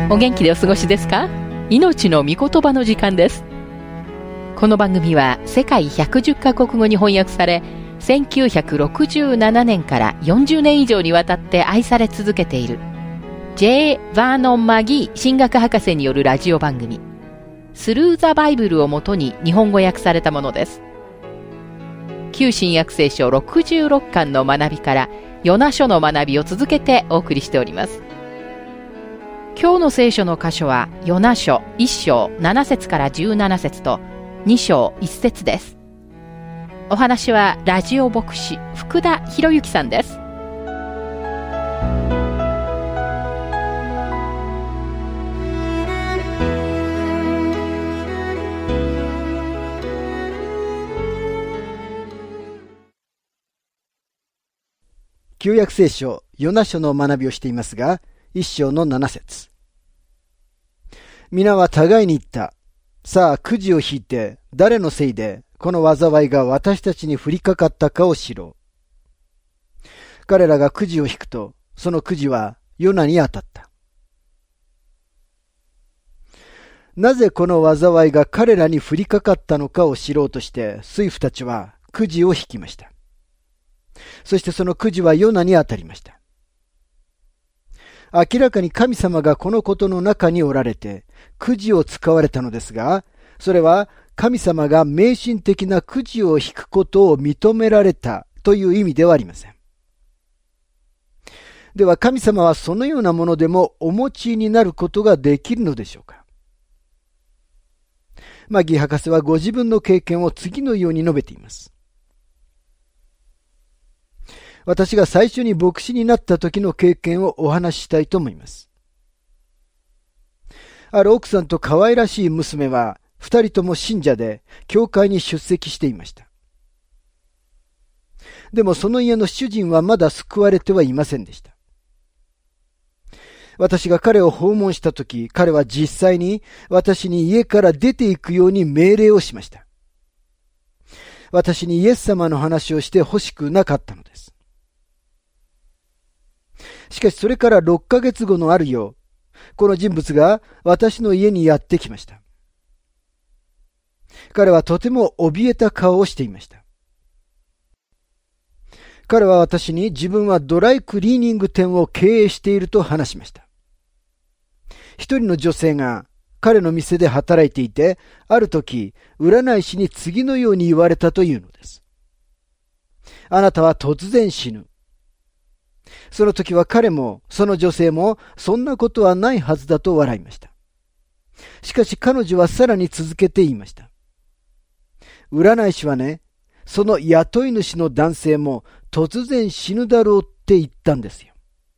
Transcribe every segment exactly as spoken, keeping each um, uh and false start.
お元気でお過ごしですか？命の御言葉の時間です。この番組は世界ひゃくじゅっカ国語に翻訳され、せんきゅうひゃくろくじゅうななねんからよんじゅうねん以上にわたって愛され続けている J. バーノン・マギー神学博士によるラジオ番組スルー・ザ・バイブルをもとに日本語訳されたものです。旧新約聖書ろくじゅうろっかんの学びからヨナ書の学びを続けてお送りしております。今日の聖書の箇所はヨナ書いっ章なな節からじゅうなな節とに章いち節です。お話はラジオ牧師福田博之さんです。 旧約聖書ヨナ書の学びをしていますが、一章の七節。皆は互いに言った。さあ、くじを引いて、誰のせいでこの災いが私たちに降りかかったかを知ろう。彼らがくじを引くと、そのくじはヨナに当たった。なぜこの災いが彼らに降りかかったのかを知ろうとして、水夫たちはくじを引きました。そしてそのくじはヨナに当たりました。明らかに神様がこのことの中におられて、くじを使われたのですが、それは神様が迷信的なくじを引くことを認められたという意味ではありません。では神様はそのようなものでもお持ちになることができるのでしょうか？マギー博士はご自分の経験を次のように述べています。私が最初に牧師になった時の経験をお話ししたいと思います。ある奥さんと可愛らしい娘は二人とも信者で教会に出席していました。でもその家の主人はまだ救われてはいませんでした。私が彼を訪問した時、彼は実際に私に家から出て行くように命令をしました。私にイエス様の話をして欲しくなかったのです。しかしそれからろっかげつごのある夜、この人物が私の家にやってきました。彼はとても怯えた顔をしていました。彼は私に自分はドライクリーニング店を経営していると話しました。一人の女性が彼の店で働いていて、ある時、占い師に次のように言われたというのです。あなたは突然死ぬ。その時は彼もその女性もそんなことはないはずだと笑いました。しかし彼女はさらに続けて言いました。占い師はね、その雇い主の男性も突然死ぬだろうって言ったんですよ。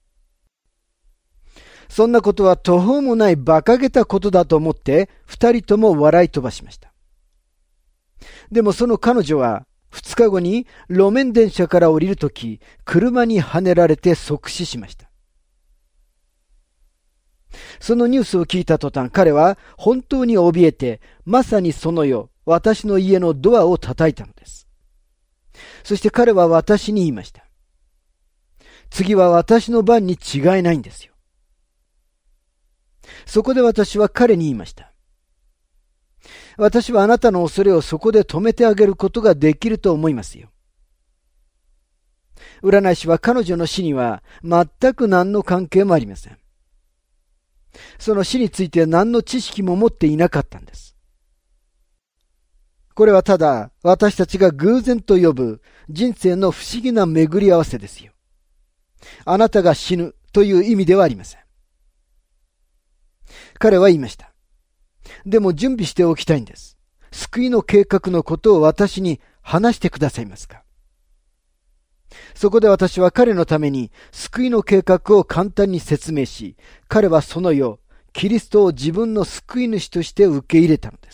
そんなことは途方もない馬鹿げたことだと思って二人とも笑い飛ばしました。でもその彼女は二日後に路面電車から降りるとき、車にはねられて即死しました。そのニュースを聞いた途端、彼は本当に怯えて、まさにその夜、私の家のドアを叩いたのです。そして彼は私に言いました。次は私の番に違いないんですよ。そこで私は彼に言いました。私はあなたの恐れをそこで止めてあげることができると思いますよ。占い師は彼女の死には全く何の関係もありません。その死について何の知識も持っていなかったんです。これはただ私たちが偶然と呼ぶ人生の不思議な巡り合わせですよ。あなたが死ぬという意味ではありません。彼は言いました。でも準備しておきたいんです。救いの計画のことを私に話してくださいますか？そこで私は彼のために救いの計画を簡単に説明し、彼はその夜、キリストを自分の救い主として受け入れたのです。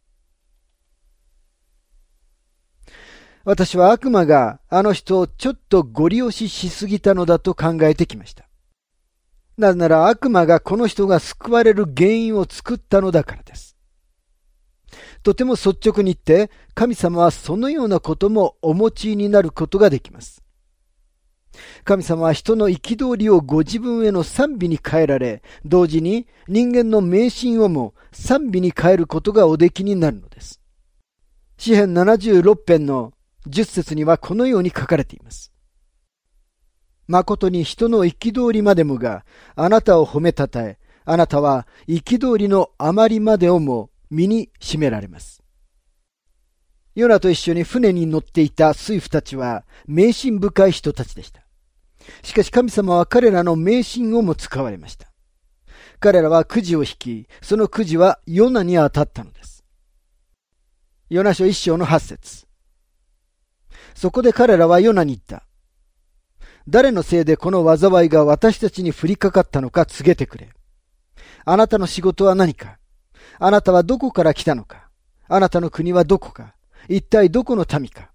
私は悪魔があの人をちょっとご利用ししすぎたのだと考えてきました。なぜなら悪魔がこの人が救われる原因を作ったのだからです。とても率直に言って、神様はそのようなこともお持ちになることができます。 神様は人の憤りをご自分への賛美に変えられ、同時に人間の迷信をも賛美に変えることがおできになるのです。詩編ななじゅうろく編のじゅっ節にはこのように書かれています。誠に人の憤りまでもがあなたを褒めたたえ、あなたは憤りのあまりまでをも身に占められます。ヨナと一緒に船に乗っていた水夫たちは迷信深い人たちでした。しかし神様は彼らの迷信をも使われました。彼らはくじを引き、そのくじはヨナに当たったのです。ヨナ書一章の八節。そこで彼らはヨナに言った。誰のせいでこの災いが私たちに降りかかったのか告げてくれ。あなたの仕事は何か。あなたはどこから来たのか。あなたの国はどこか。一体どこの民か。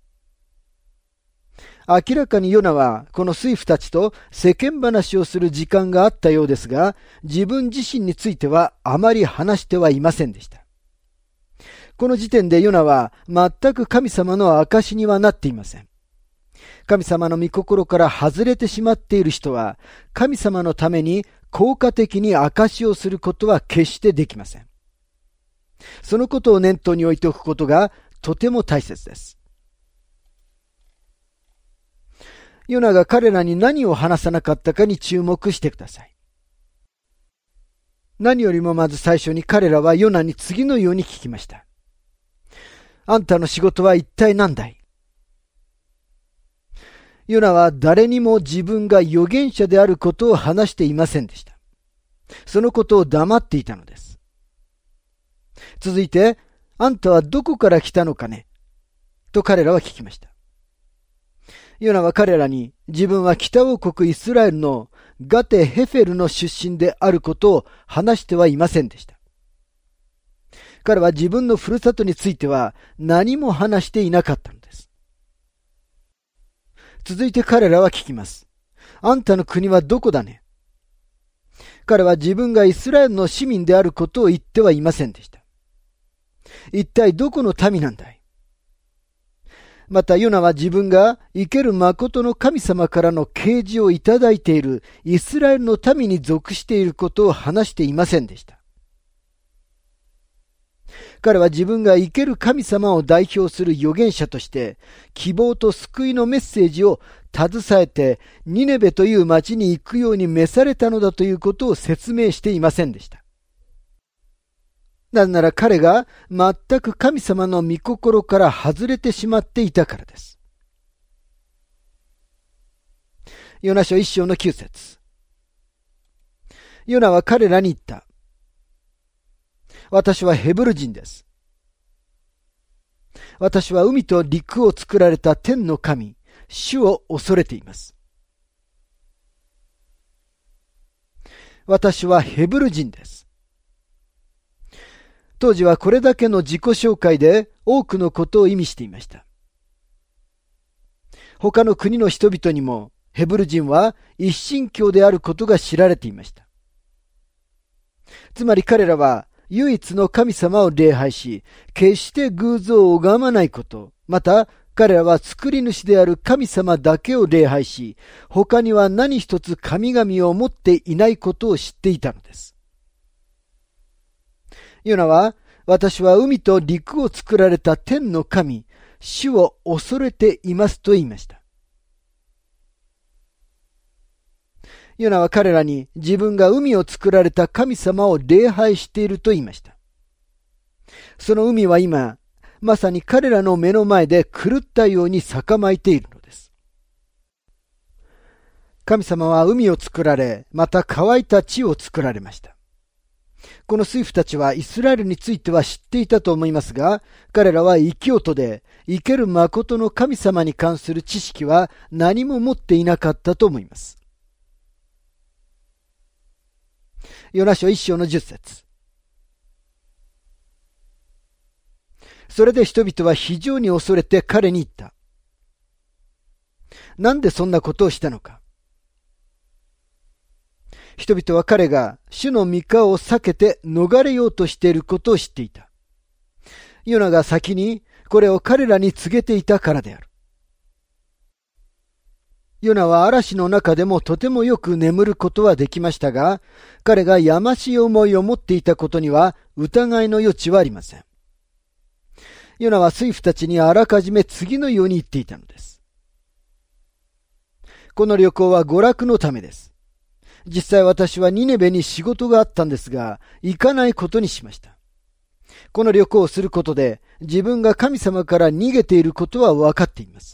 明らかにヨナはこの水夫たちと世間話をする時間があったようですが、自分自身についてはあまり話してはいませんでした。この時点でヨナは全く神様の証にはなっていません。神様の御心から外れてしまっている人は、神様のために効果的に証しをすることは決してできません。そのことを念頭に置いておくことがとても大切です。ヨナが彼らに何を話さなかったかに注目してください。何よりもまず最初に彼らはヨナに次のように聞きました。あんたの仕事は一体何だい？ヨナは誰にも自分が預言者であることを話していませんでした。そのことを黙っていたのです。続いて、あんたはどこから来たのかね？と彼らは聞きました。ヨナは彼らに自分は北王国イスラエルのガテ・ヘフェルの出身であることを話してはいませんでした。彼は自分のふるさとについては何も話していなかったのです。続いて彼らは聞きます。あんたの国はどこだね？彼は自分がイスラエルの市民であることを言ってはいませんでした。一体どこの民なんだい？またヨナは自分が生ける誠の神様からの啓示をいただいているイスラエルの民に属していることを話していませんでした。彼は自分が生ける神様を代表する預言者として希望と救いのメッセージを携えてニネベという町に行くように召されたのだということを説明していませんでした。なぜなら彼が全く神様の御心から外れてしまっていたからです。ヨナ書一章の九節。ヨナは彼らに言った。私はヘブル人です。私は海と陸を作られた天の神、主を恐れています。私はヘブル人です。当時はこれだけの自己紹介で多くのことを意味していました。他の国の人々にもヘブル人は一神教であることが知られていました。つまり彼らは唯一の神様を礼拝し、決して偶像を拝まないこと、また彼らは作り主である神様だけを礼拝し、他には何一つ神々を持っていないことを知っていたのです。ヨナは、私は海と陸を作られた天の神、主を恐れていますと言いました。ヨナは彼らに自分が海を作られた神様を礼拝していると言いました。その海は今、まさに彼らの目の前で狂ったように逆まいているのです。神様は海を作られ、また乾いた地を作られました。この水夫たちはイスラエルについては知っていたと思いますが、彼らは異教徒で、生ける誠の神様に関する知識は何も持っていなかったと思います。ヨナ書一章の十節。それで人々は非常に恐れて彼に言った。なんでそんなことをしたのか。人々は彼が主の御顔を避けて逃れようとしていることを知っていた。ヨナが先にこれを彼らに告げていたからである。 ヨナは嵐の中でもとてもよく眠ることはできましたが、彼がやましい思いを持っていたことには疑いの余地はありません。ヨナは水夫たちにあらかじめ次のように言っていたのです。この旅行は娯楽のためです。実際私はニネベに仕事があったんですが、行かないことにしました。この旅行をすることで、自分が神様から逃げていることは分かっています。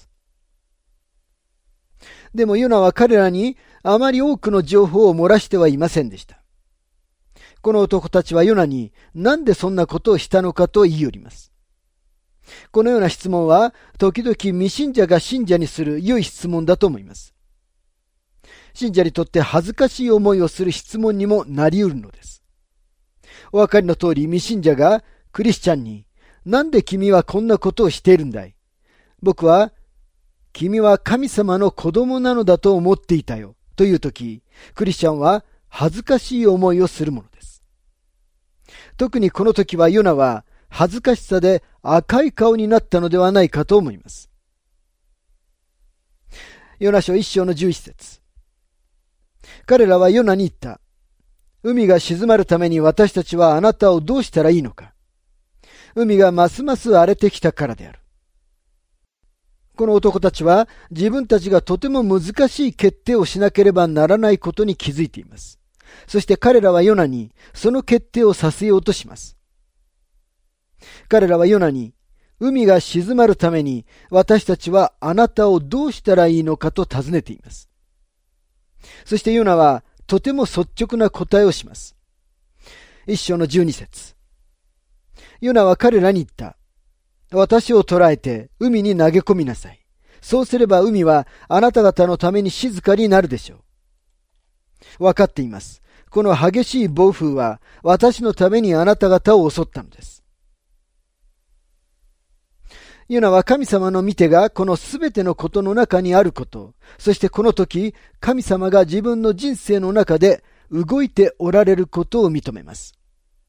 でもヨナは彼らにあまり多くの情報を漏らしてはいませんでした。この男たちはヨナになんでそんなことをしたのかと言い寄ります。このような質問は時々未信者が信者にする良い質問だと思います。信者にとって恥ずかしい思いをする質問にもなり得るのです。お分かりの通り未信者がクリスチャンになんで君はこんなことをしているんだい？僕は君は神様の子供なのだと思っていたよというとき、クリスチャンは恥ずかしい思いをするものです。特にこの時はヨナは恥ずかしさで赤い顔になったのではないかと思います。ヨナ書一章のじゅう一節。彼らはヨナに言った。海が静まるために私たちはあなたをどうしたらいいのか。海がますます荒れてきたからである。この男たちは自分たちがとても難しい決定をしなければならないことに気づいています。そして彼らはヨナにその決定をさせようとします。彼らはヨナに、海が静まるために私たちはあなたをどうしたらいいのかと尋ねています。そしてヨナはとても率直な答えをします。一章のじゅうに節。ヨナは彼らに言った。私を捕らえて海に投げ込みなさい。そうすれば海はあなた方のために静かになるでしょう。わかっています。この激しい暴風は私のためにあなた方を襲ったのです。ヨナは神様の御手がこのすべてのことの中にあること、そしてこの時、神様が自分の人生の中で動いておられることを認めます。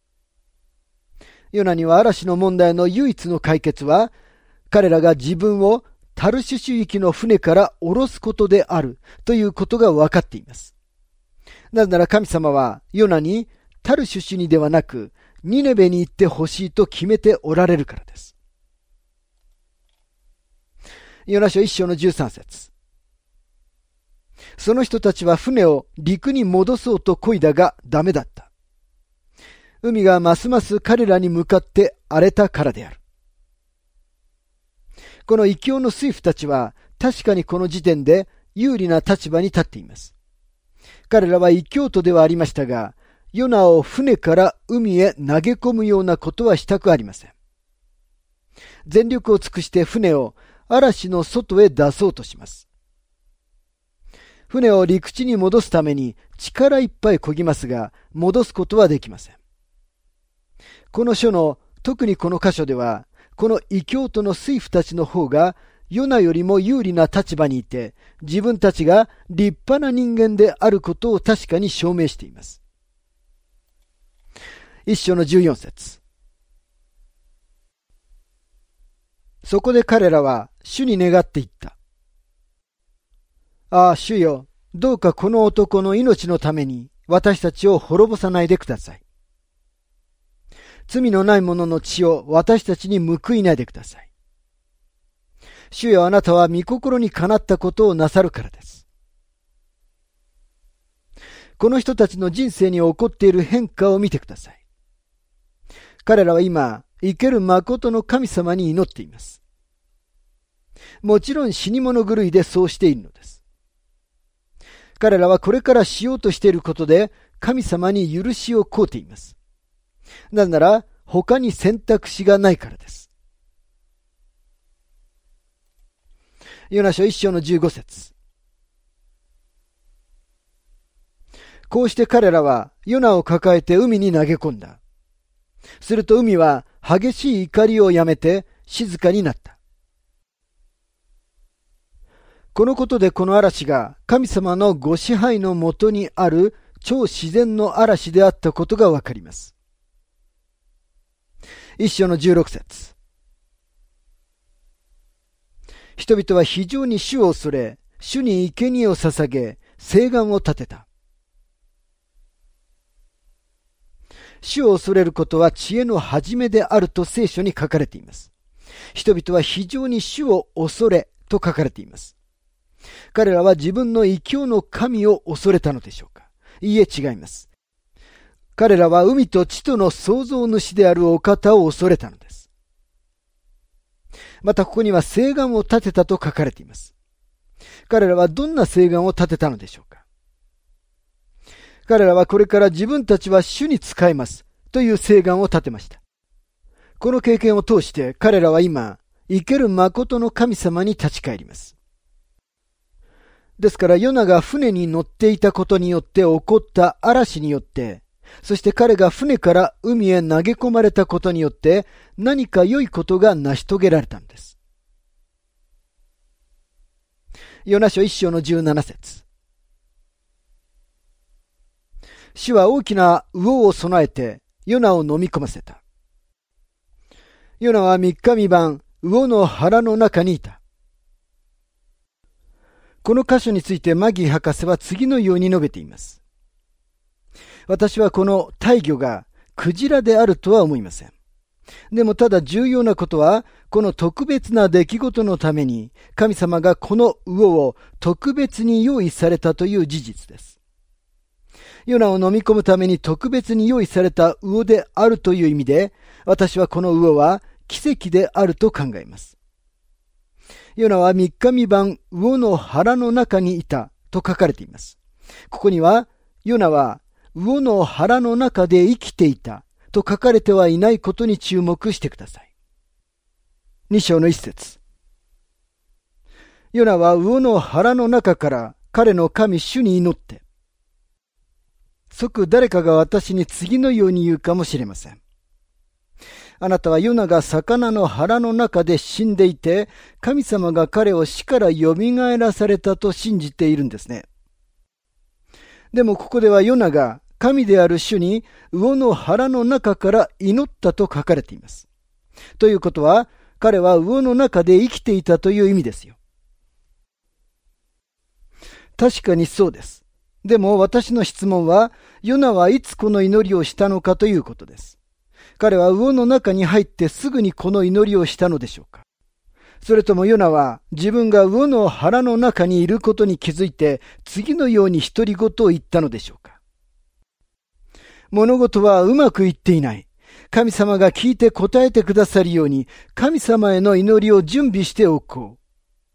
ヨナには嵐の問題の唯一の解決は、彼らが自分をタルシュシュ行きの船から降ろすことであるということが分かっています。なぜなら神様はヨナにタルシュシュにではなくニネベに行ってほしいと決めておられるからです。ヨナ書一章のじゅうさん節。その人たちは船を陸に戻そうと漕いだがダメだった。海がますます彼らに向かって荒れたからである。この異教の水夫たちは確かにこの時点で有利な立場に立っています。彼らは異教徒ではありましたが、ヨナを船から海へ投げ込むようなことはしたくありません。全力を尽くして船を嵐の外へ出そうとします。船を陸地に戻すために力いっぱい漕ぎますが、戻すことはできません。この書の特にこの箇所では、この異教徒の水夫たちの方がヨナよりも有利な立場にいて、自分たちが立派な人間であることを確かに証明しています。一章のじゅうよん節。そこで彼らは主に願っていった。ああ、主よ、どうかこの男の命のために私たちを滅ぼさないでください。罪のない者の血を私たちに報いないでください。主よ、あなたは御心にかなったことをなさるからです。この人たちの人生に起こっている変化を見てください。彼らは今、生ける誠の神様に祈っています。もちろん死に物狂いでそうしているのです。彼らはこれからしようとしていることで神様に許しを請うています。なぜなら他に選択肢がないからです。ヨナ書一章のじゅうご節。こうして彼らはヨナを抱えて海に投げ込んだ。すると海は激しい怒りをやめて静かになった。このことでこの嵐が神様のご支配のもとにある超自然の嵐であったことがわかります。一章のじゅうろく節。人々は非常に主を恐れ、 主に生贄を捧げ、誓願を立てた。主を恐れることは知恵の始めであると聖書に書かれています。人々は非常に主を恐れと書かれています。彼らは自分の異教の神を恐れたのでしょうか。いいえ、違います。彼らは海と地との創造主であるお方を恐れたのです。またここには誓願を立てたと書かれています。彼らはどんな誓願を立てたのでしょうか。彼らはこれから自分たちは主に仕えますという誓願を立てました。この経験を通して彼らは今、生ける誠の神様に立ち返ります。ですからヨナが船に乗っていたことによって起こった嵐によって、そして彼が船から海へ投げ込まれたことによって何か良いことが成し遂げられたんです。ヨナ書一章のじゅうなな節。主は大きな魚を備えてヨナを飲み込ませた。ヨナは三日三晩魚の腹の中にいた。この箇所についてマギー博士は次のように述べています。私はこの大魚がクジラであるとは思いません。でもただ重要なことは、この特別な出来事のために神様がこの魚を特別に用意されたという事実です。ヨナを飲み込むために特別に用意された魚であるという意味で、私はこの魚は奇跡であると考えます。ヨナは三日三晩魚の腹の中にいたと書かれています。ここにはヨナは魚の腹の中で生きていたと書かれてはいないことに注目してください。二章の一節。ヨナは魚の腹の中から彼の神主に祈って、即誰かが私に次のように言うかもしれません。あなたはヨナが魚の腹の中で死んでいて、神様が彼を死から蘇らされたと信じているんですね。でもここではヨナが神である主に魚の腹の中から祈ったと書かれています。ということは、彼は魚の中で生きていたという意味ですよ。確かにそうです。でも私の質問は、ヨナはいつこの祈りをしたのかということです。彼は魚の中に入ってすぐにこの祈りをしたのでしょうか。それともヨナは自分が魚の腹の中にいることに気づいて次のように独り言を言ったのでしょうか。物事はうまくいっていない。神様が聞いて答えてくださるように神様への祈りを準備しておこう。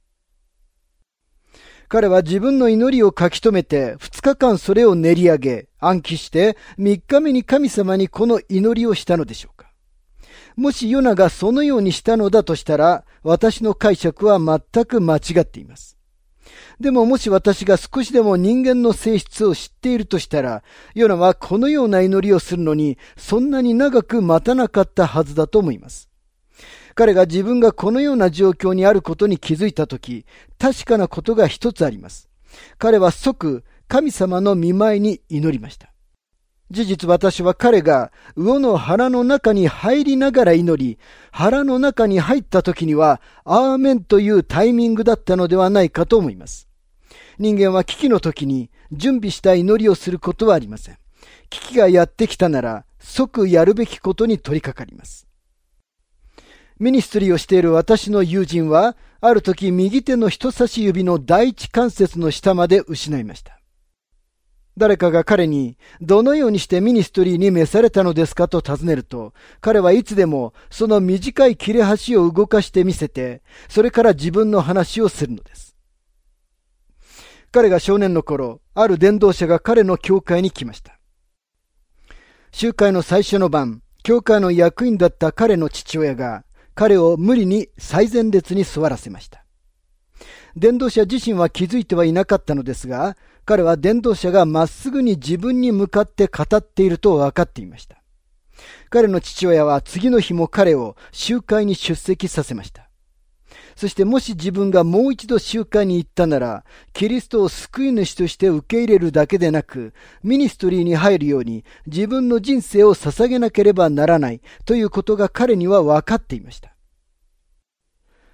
彼は自分の祈りを書き留めて二日間それを練り上げ暗記して三日目に神様にこの祈りをしたのでしょうか。もしヨナがそのようにしたのだとしたら私の解釈は全く間違っています。でももし私が少しでも人間の性質を知っているとしたらヨナはこのような祈りをするのにそんなに長く待たなかったはずだと思います。彼が自分がこのような状況にあることに気づいたとき、確かなことが一つあります。彼は即神様の御前に祈りました。事実私は彼が魚の腹の中に入りながら祈り、腹の中に入った時にはアーメンというタイミングだったのではないかと思います。人間は危機の時に準備した祈りをすることはありません。危機がやってきたなら即やるべきことに取り掛かります。ミニストリーをしている私の友人は、ある時右手の人差し指の第一関節の下まで失いました。誰かが彼に、どのようにしてミニストリーに召されたのですかと尋ねると、彼はいつでもその短い切れ端を動かしてみせて、それから自分の話をするのです。彼が少年の頃、ある伝道者が彼の教会に来ました。集会の最初の晩、教会の役員だった彼の父親が、彼を無理に最前列に座らせました。伝道者自身は気づいてはいなかったのですが、彼は伝道者がまっすぐに自分に向かって語っていると分かっていました。彼の父親は次の日も彼を集会に出席させました。そしてもし自分がもう一度集会に行ったなら、キリストを救い主として受け入れるだけでなく、ミニストリーに入るように自分の人生を捧げなければならないということが彼には分かっていました。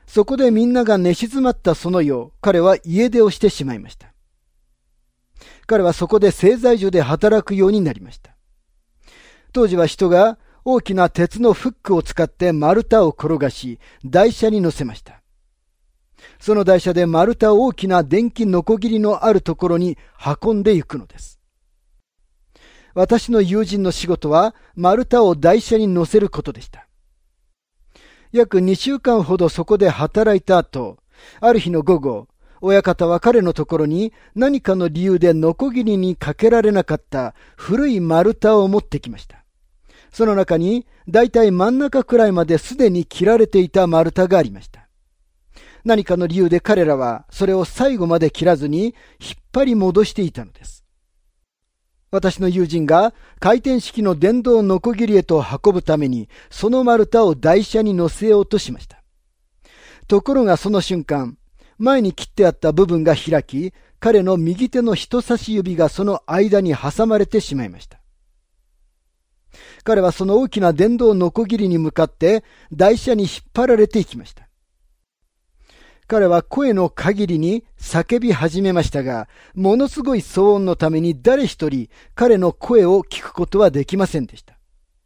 そこでみんなが寝静まったその夜、彼は家出をしてしまいました。彼はそこで製材所で働くようになりました。当時は人が大きな鉄のフックを使って丸太を転がし、台車に乗せました。その台車で丸太を大きな電気ノコギリのあるところに運んでいくのです。私の友人の仕事は丸太を台車に乗せることでした。約にしゅうかんほどそこで働いた後、ある日の午後、親方は彼のところに何かの理由でノコギリにかけられなかった古い丸太を持ってきました。その中にだいたい真ん中くらいまですでに切られていた丸太がありました。何かの理由で彼らはそれを最後まで切らずに引っ張り戻していたのです。私の友人が回転式の電動ノコギリへと運ぶためにその丸太を台車に乗せようとしました。ところがその瞬間、前に切ってあった部分が開き、彼の右手の人差し指がその間に挟まれてしまいました。彼はその大きな電動ノコギリに向かって台車に引っ張られていきました。彼は声の限りに叫び始めましたが、ものすごい騒音のために誰一人彼の声を聞くことはできませんでした。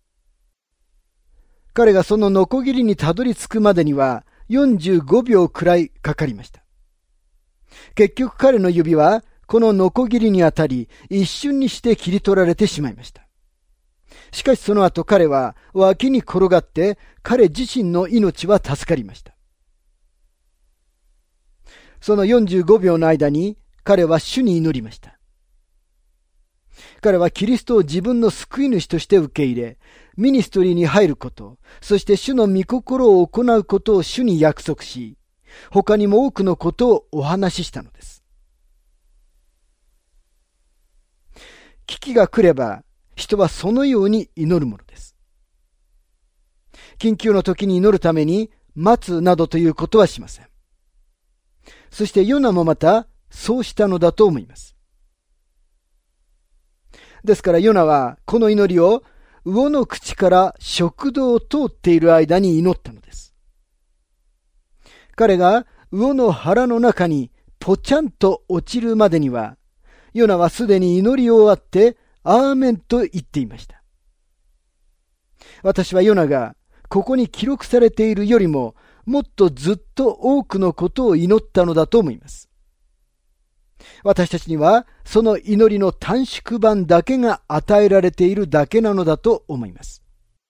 彼がそのノコギリにたどり着くまでにはよんじゅうごびょうくらいかかりました。結局彼の指はこのノコギリに当たり、一瞬にして切り取られてしまいました。しかしその後彼は脇に転がって彼自身の命は助かりました。そのよんじゅうごびょうの間に彼は主に祈りました。彼はキリストを自分の救い主として受け入れ、ミニストリーに入ること、そして主の御心を行うことを主に約束し、他にも多くのことをお話ししたのです。危機が来れば、人はそのように祈るものです。緊急の時に祈るために待つなどということはしません。そしてヨナもまたそうしたのだと思います。ですからヨナはこの祈りを魚の口から食道を通っている間に祈ったのです。彼が魚の腹の中にポチャンと落ちるまでには、ヨナはすでに祈り終わってアーメンと言っていました。私はヨナがここに記録されているよりももっとずっと多くのことを祈ったのだと思います。私たちにはその祈りの短縮版だけが与えられているだけなのだと思います。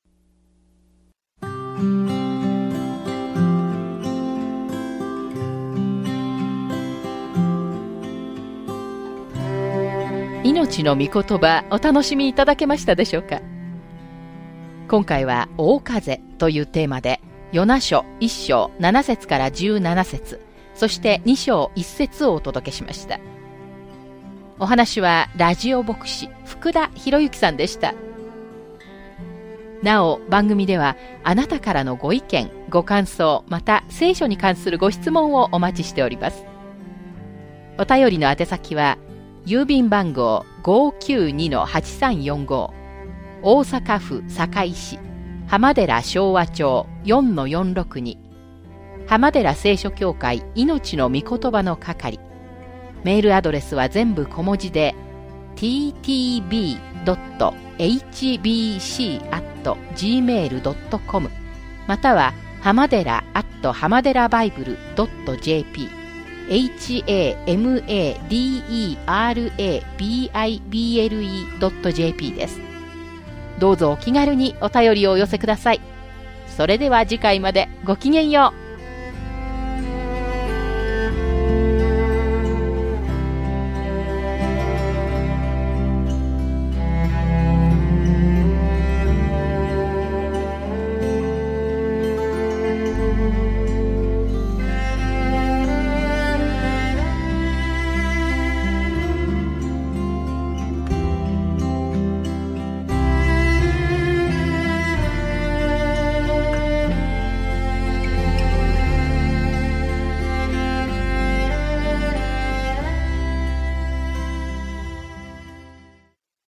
命の御言葉、お楽しみいただけましたでしょうか。今回は大風というテーマでヨナ書いっ章なな節からじゅうなな節、そしてに章いち節をお届けしました。お話はラジオ牧師福田博之さんでした。なお番組ではあなたからのご意見ご感想、また聖書に関するご質問をお待ちしております。お便りの宛先は郵便番号 ごーきゅうにのはちさんよんご、大阪府堺市浜寺昭和町 よんのよんろくに、浜寺聖書協会命の御言葉の係。メールアドレスは全部小文字で ティーティービードットエイチビーシーアットジーメールドットコム または浜寺アット浜寺バイブルドットジェーピー エイチエーエムエーディーイーアールエービーアイビーエルイードットジェーピー です。どうぞお気軽にお便りをお寄せください。それでは次回までごきげんよう。